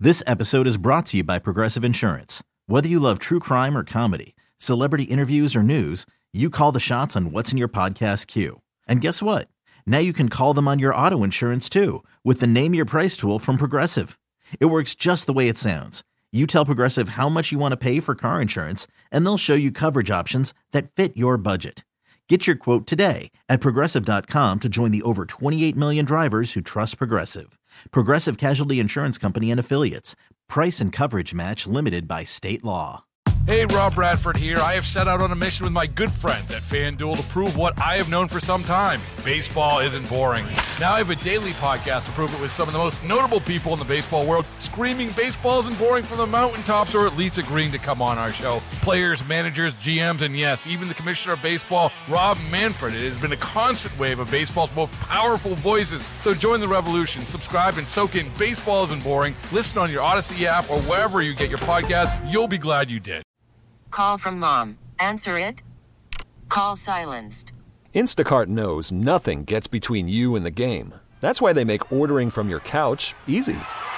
This episode is brought to you by Progressive Insurance. Whether you love true crime or comedy, celebrity interviews or news, you call the shots on what's in your podcast queue. And guess what? Now you can call them on your auto insurance too with the Name Your Price tool from Progressive. It works just the way it sounds. You tell Progressive how much you want to pay for car insurance, and they'll show you coverage options that fit your budget. Get your quote today at Progressive.com to join the over 28 million drivers who trust Progressive. Progressive Casualty Insurance Company and Affiliates. Price and coverage match limited by state law. Hey, Rob Bradford here. I have set out on a mission with my good friends at FanDuel to prove what I have known for some time. Baseball isn't boring. Now I have a daily podcast to prove it with some of the most notable people in the baseball world, screaming baseball isn't boring from the mountaintops, or at least agreeing to come on our show. Players, managers, GMs, and yes, even the commissioner of baseball, Rob Manfred. It has been a constant wave of baseball's most powerful voices. So join the revolution. Subscribe and soak in Baseball Isn't Boring. Listen on your Odyssey app or wherever you get your podcasts. You'll be glad you did. Call from mom. Answer it. Call silenced. Instacart knows nothing gets between you and the game. That's why they make ordering from your couch easy.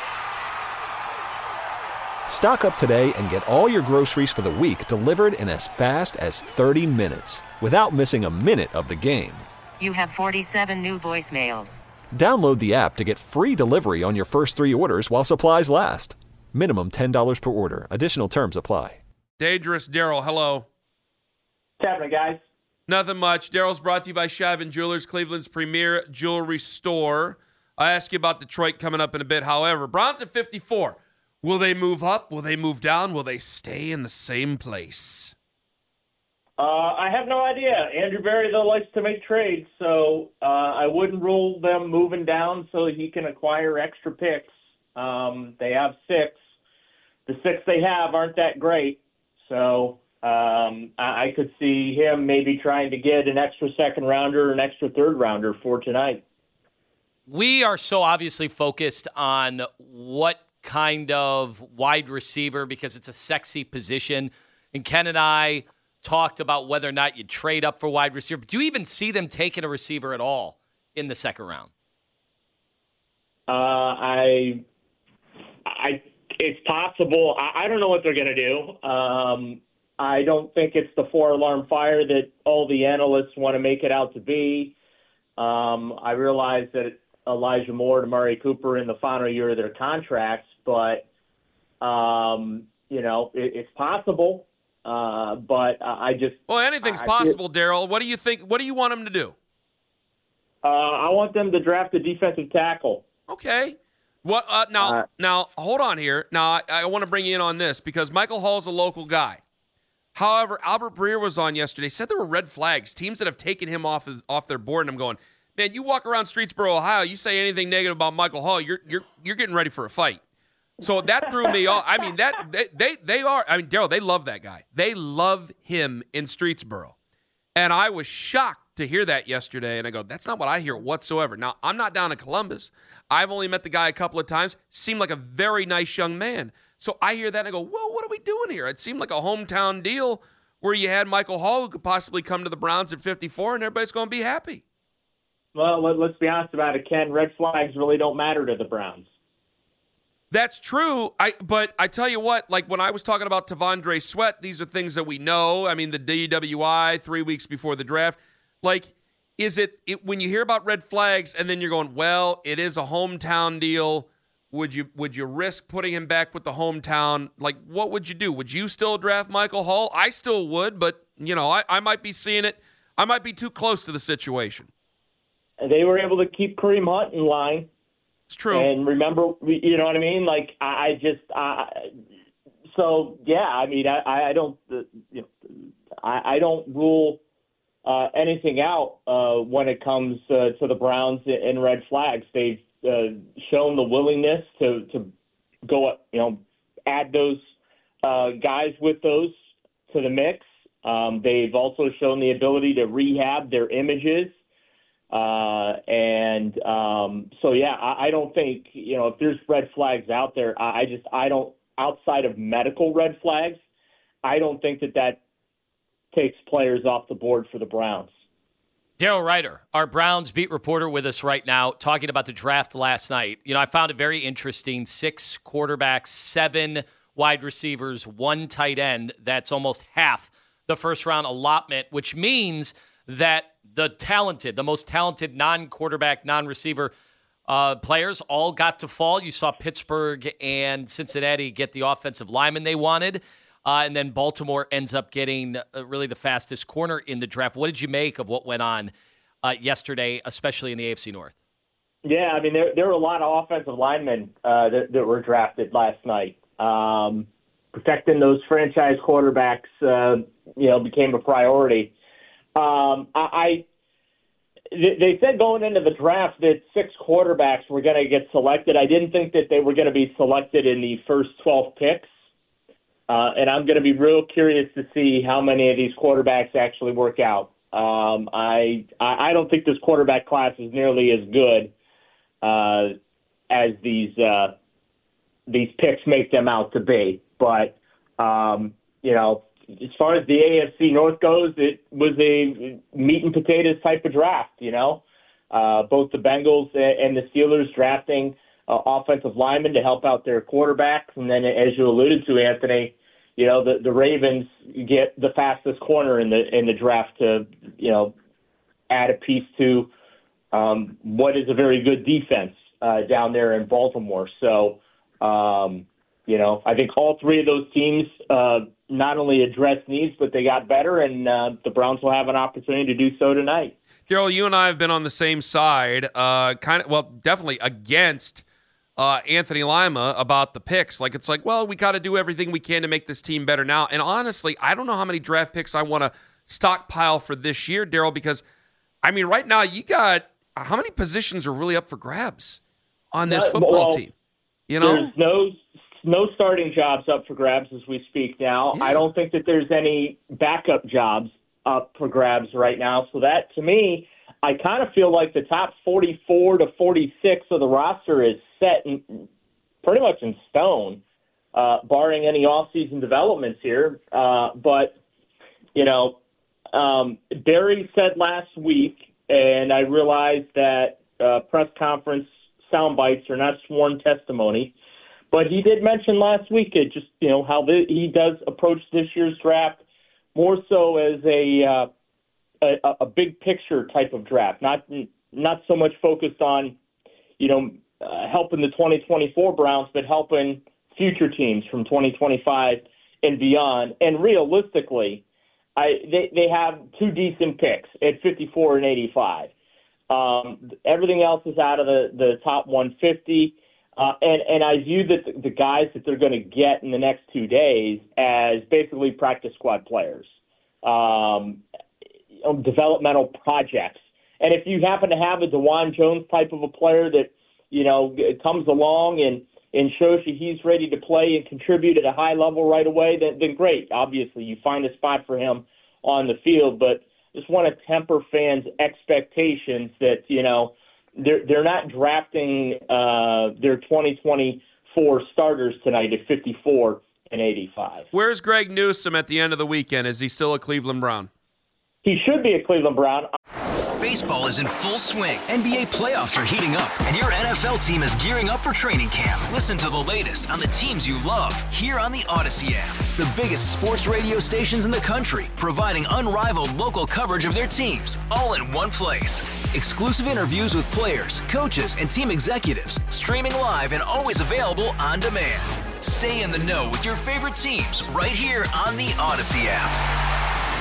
Stock up today and get all your groceries for the week delivered in as fast as 30 minutes without missing a minute of the game. You have 47 new voicemails. Download the app to get free delivery on your first 3 orders while supplies last. Minimum $10 per order. Additional terms apply. Dangerous Daryl, hello. What's happening, guys? Nothing much. Daryl's brought to you by Scheibin Jewelers, Cleveland's premier jewelry store. I ask you about Detroit coming up in a bit. However, Browns at 54. Will they move up? Will they move down? Will they stay in the same place? I have no idea. Andrew Berry, though, likes to make trades, so I wouldn't rule them moving down so he can acquire extra picks. They have 6. The 6 they have aren't that great. So I could see him maybe trying to get an extra second rounder, an extra third rounder for tonight. We are so obviously focused on what kind of wide receiver, because it's a sexy position. And Ken and I talked about whether or not you trade up for wide receiver. Do you even see them taking a receiver at all in the second round? It's possible. I don't know what they're going to do. I don't think it's the 4-alarm fire that all the analysts want to make it out to be. I realize that Elijah Moore and Amari Cooper in the final year of their contracts, but, it's possible. But I just... Well, anything's possible, Daryl. What do you think? What do you want them to do? I want them to draft a defensive tackle. Okay. What now, hold on here. Now, I want to bring you in on this because Michael Hall's a local guy. However, Albert Breer was on yesterday, said there were red flags, teams that have taken him off their board, and I'm going, man, you walk around Streetsboro, Ohio, you say anything negative about Michael Hall, you're getting ready for a fight. So that threw me off. I mean, Daryl, they love that guy. They love him in Streetsboro. And I was shocked to hear that yesterday, and I go, that's not what I hear whatsoever. Now, I'm not down in Columbus. I've only met the guy a couple of times. Seemed like a very nice young man. So I hear that, and I go, well, what are we doing here? It seemed like a hometown deal where you had Michael Hall who could possibly come to the Browns at 54, and everybody's going to be happy. Well, let's be honest about it, Ken. Red flags really don't matter to the Browns. That's true. But I tell you what, like when I was talking about Tavondre Sweat, these are things that we know. I mean, the DWI 3 weeks before the draft. Like, is it when you hear about red flags and then you're going, well, it is a hometown deal. Would you risk putting him back with the hometown? Like, what would you do? Would you still draft Michael Hall? I still would, but, I might be seeing it. I might be too close to the situation. They were able to keep Kareem Hunt in line. It's true. And remember, you know what I mean? Like, I don't rule anything out when it comes to the Browns and red flags. They've shown the willingness to go, add those guys with those to the mix. They've also shown the ability to rehab their images. I don't think, if there's red flags out there, I don't, outside of medical red flags, I don't think that takes players off the board for the Browns. Daryl Ryder, our Browns beat reporter with us right now, talking about the draft last night. I found it very interesting. 6 quarterbacks, 7 wide receivers, 1 tight end. That's almost half the first-round allotment, which means that the most talented non-quarterback, non-receiver players all got to fall. You saw Pittsburgh and Cincinnati get the offensive lineman they wanted. And then Baltimore ends up getting really the fastest corner in the draft. What did you make of what went on yesterday, especially in the AFC North? Yeah, I mean, there were a lot of offensive linemen that were drafted last night. Protecting those franchise quarterbacks, became a priority. They said going into the draft that 6 quarterbacks were going to get selected. I didn't think that they were going to be selected in the first 12 picks. And I'm going to be real curious to see how many of these quarterbacks actually work out. I don't think this quarterback class is nearly as good as these picks make them out to be. But as far as the AFC North goes, it was a meat and potatoes type of draft. Both the Bengals and the Steelers drafting offensive linemen to help out their quarterbacks. And then, as you alluded to, Anthony, the Ravens get the fastest corner in the draft to, add a piece to what is a very good defense down there in Baltimore. So, I think all 3 of those teams not only addressed needs, but they got better, and the Browns will have an opportunity to do so tonight. Daryl, you and I have been on the same side, definitely against Anthony Lima about the picks. We got to do everything we can to make this team better now. And honestly, I don't know how many draft picks I want to stockpile for this year, Daryl, because, right now you got how many positions are really up for grabs on this football team? There's no starting jobs up for grabs as we speak now. Yeah. I don't think that there's any backup jobs up for grabs right now. So that, to me, I kind of feel like the top 44 to 46 of the roster is set pretty much in stone, barring any off-season developments here. But Barry said last week, and I realized that press conference sound bites are not sworn testimony, but he did mention last week how he does approach this year's draft more so as a big picture type of draft, not so much focused on, helping the 2024 Browns, but helping future teams from 2025 and beyond. And realistically, they have 2 decent picks at 54 and 85. Everything else is out of the top 150. And I view that the guys that they're going to get in the next 2 days as basically practice squad players, developmental projects. And if you happen to have a DeJuan Jones type of a player that, comes along and shows you he's ready to play and contribute at a high level right away, then great. Obviously, you find a spot for him on the field. But just want to temper fans' expectations that, they're not drafting their 2024 starters tonight at 54 and 85. Where's Greg Newsome at the end of the weekend? Is he still a Cleveland Brown? He should be a Cleveland Brown. Baseball is in full swing. NBA playoffs are heating up, and your NFL team is gearing up for training camp. Listen to the latest on the teams you love here on the Odyssey app. The biggest sports radio stations in the country, providing unrivaled local coverage of their teams, all in one place. Exclusive interviews with players, coaches, and team executives, streaming live and always available on demand. Stay in the know with your favorite teams right here on the Odyssey app.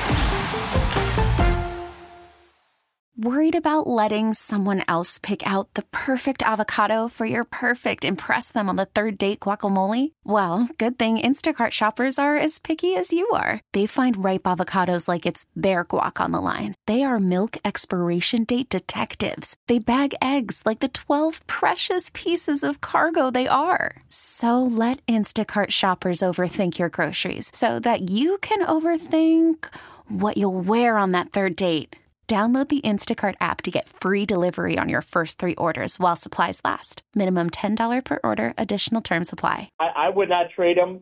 Worried about letting someone else pick out the perfect avocado for your perfect impress them on the third date guacamole? Well, good thing Instacart shoppers are as picky as you are. They find ripe avocados like it's their guac on the line. They are milk expiration date detectives. They bag eggs like the 12 precious pieces of cargo they are. So let Instacart shoppers overthink your groceries so that you can overthink what you'll wear on that third date. Download the Instacart app to get free delivery on your first 3 orders while supplies last. Minimum $10 per order. Additional terms apply. I would not trade him.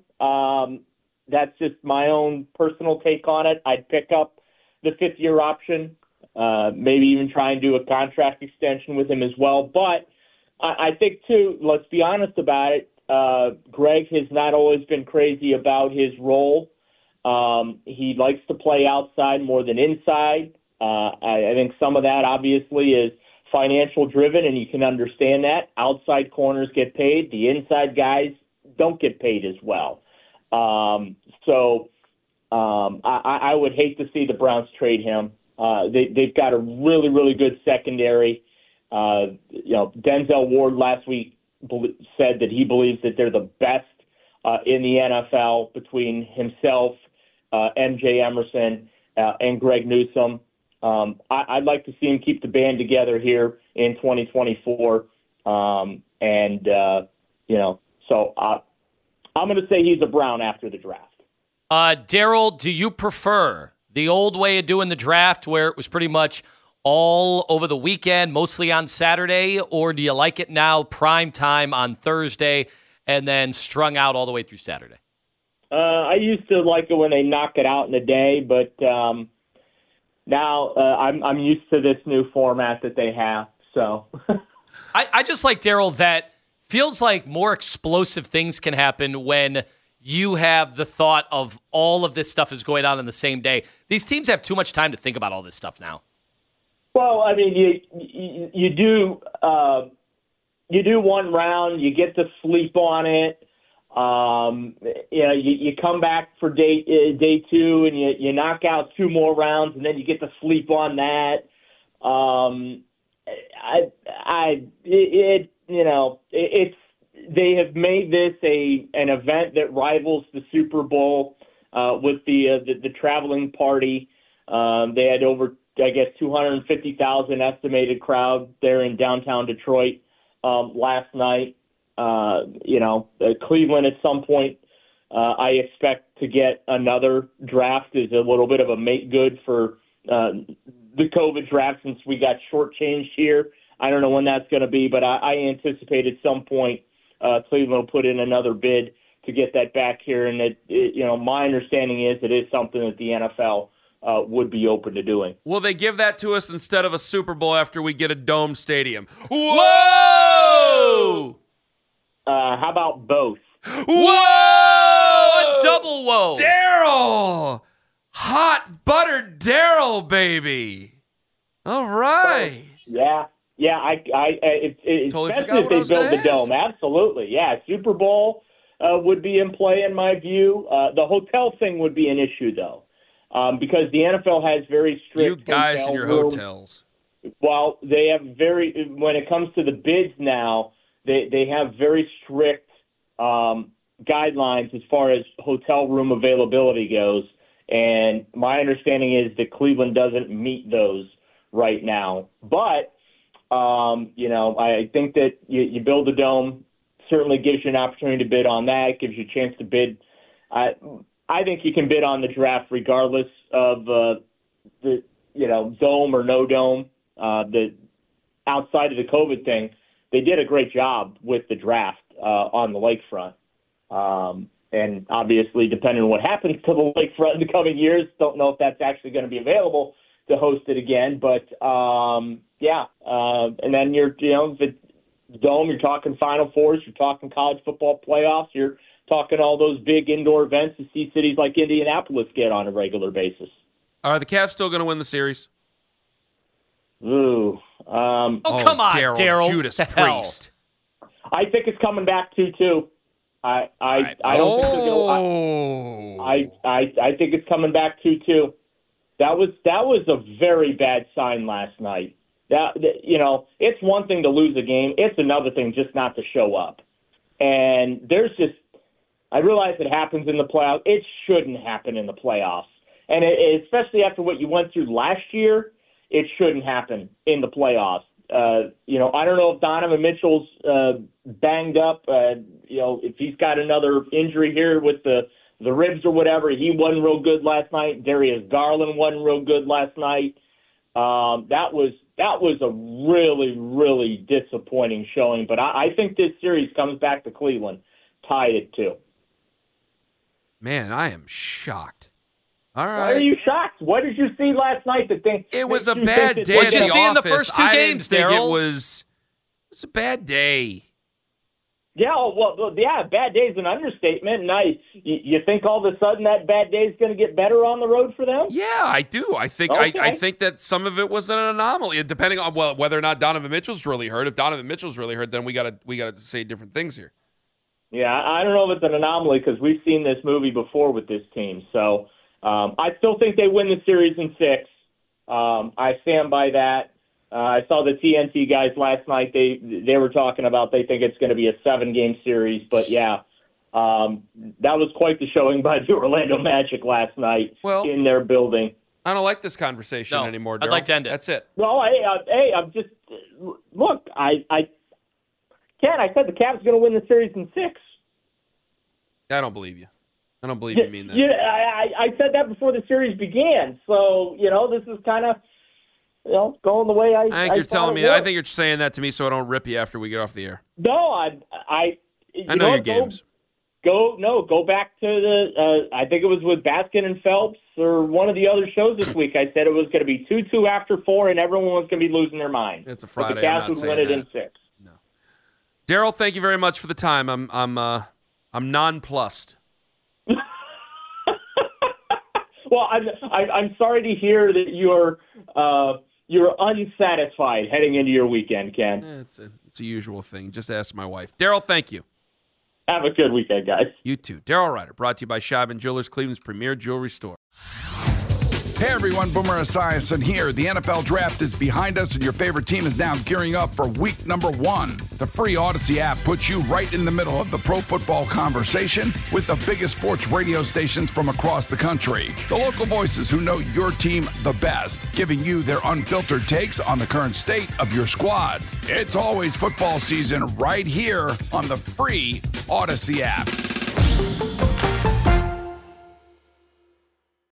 That's just my own personal take on it. I'd pick up the 5th-year option maybe even try and do a contract extension with him as well. But I think, too, let's be honest about it, Greg has not always been crazy about his role. He likes to play outside more than inside. I think some of that, obviously, is financial driven, and you can understand that. Outside corners get paid. The inside guys don't get paid as well. I would hate to see the Browns trade him. They've got a really, really good secondary. Denzel Ward last week said that he believes that they're the best in the NFL between himself, MJ Emerson, and Greg Newsome. I'd like to see him keep the band together here in 2024. So I'm going to say he's a Brown after the draft. Daryl, do you prefer the old way of doing the draft where it was pretty much all over the weekend, mostly on Saturday, or do you like it now, prime time on Thursday, and then strung out all the way through Saturday? I used to like it when they knock it out in a day, but now I'm used to this new format that they have. So I just like, Daryl, that feels like more explosive things can happen when you have the thought of all of this stuff is going on in the same day. These teams have too much time to think about all this stuff now. Well, I mean, you do one round, you get to sleep on it. You come back for day two, and you knock out two more rounds, and then you get to sleep on that. They have made this an event that rivals the Super Bowl with the traveling party. They had over, I guess, 250,000 estimated crowd there in downtown Detroit last night. Cleveland at some point, I expect to get another draft is a little bit of a make good for the COVID draft since we got shortchanged here. I don't know when that's going to be, but I anticipate at some point Cleveland will put in another bid to get that back here. And my understanding is it is something that the NFL would be open to doing. Will they give that to us instead of a Super Bowl after we get a dome stadium? Whoa! How about both? Whoa! A double whoa! Daryl! Hot buttered Daryl, baby! All right. Yeah. Totally especially if they build the dome. Absolutely. Yeah, Super Bowl would be in play in my view. The hotel thing would be an issue, though. Because the NFL has very strict you guys in your rules. hotels. Well, they have when it comes to the bids now, they have very strict guidelines as far as hotel room availability goes. And my understanding is that Cleveland doesn't meet those right now. But, I think that you build a dome, certainly gives you an opportunity to bid on that, gives you a chance to bid. I think you can bid on the draft regardless of the dome or no dome. The outside of the COVID thing, they did a great job with the draft on the lakefront. And obviously, depending on what happens to the lakefront in the coming years, don't know if that's actually going to be available to host it again. But and then the dome, you're talking Final Fours, you're talking college football playoffs, you're talking all those big indoor events to see cities like Indianapolis get on a regular basis. Are the Cavs still going to win the series? Ooh. Come on, Daryl. Judas Priest. I think it's coming back 2-2. I don't think they're going to. I think it's coming back 2-2. That was a very bad sign last night. It's one thing to lose a game. It's another thing just not to show up. And I realize it happens in the playoffs. It shouldn't happen in the playoffs. And especially after what you went through last year, it shouldn't happen in the playoffs. I don't know if Donovan Mitchell's banged up. If he's got another injury here with the ribs or whatever, he wasn't real good last night. Darius Garland wasn't real good last night. That was a really, really disappointing showing. But I think this series comes back to Cleveland, tied at 2. Man, I am shocked. All right. Why are you shocked? What did you see last night that thing? It was a bad day. What'd you see in the first two games, Daryl? It was a bad day. Yeah, bad day is an understatement. And you think all of a sudden that bad day is going to get better on the road for them? Yeah, I do. I think okay. I think that some of it was an anomaly, depending on whether or not Donovan Mitchell's really hurt. If Donovan Mitchell's really hurt, then we got to say different things here. Yeah, I don't know if it's an anomaly because we've seen this movie before with this team. So I still think they win the series in 6. I stand by that. I saw the TNT guys last night. They were talking about they think it's going to be a 7-game series. But, yeah, that was quite the showing by the Orlando Magic last night in their building. I don't like this conversation anymore, Daryl. I'd like to end it. That's it. Well, hey, I'm just – look, Ken, I said the Cavs going to win the series in 6. I don't believe you. I don't believe you mean that. Yeah, I said that before the series began. So, this is kind of – going the way I think you're telling me. I think you're saying that to me so I don't rip you after we get off the air. No, I know your games. Go back to the. I think it was with Baskin and Phelps or one of the other shows this week. I said it was going to be 2-2 after 4, and everyone was going to be losing their mind. It's a Friday. But the Cavs would win it in 6. No, Daryl, thank you very much for the time. I'm nonplussed. Well, I'm sorry to hear that you're unsatisfied heading into your weekend, Ken. It's a usual thing. Just ask my wife. Daryl, thank you. Have a good weekend, guys. You too. Daryl Ryder, brought to you by Scheibman Jewelers, Cleveland's premier jewelry store. Hey everyone, Boomer Esiason here. The NFL Draft is behind us and your favorite team is now gearing up for week number 1. The free Odyssey app puts you right in the middle of the pro football conversation with the biggest sports radio stations from across the country. The local voices who know your team the best, giving you their unfiltered takes on the current state of your squad. It's always football season right here on the free Odyssey app.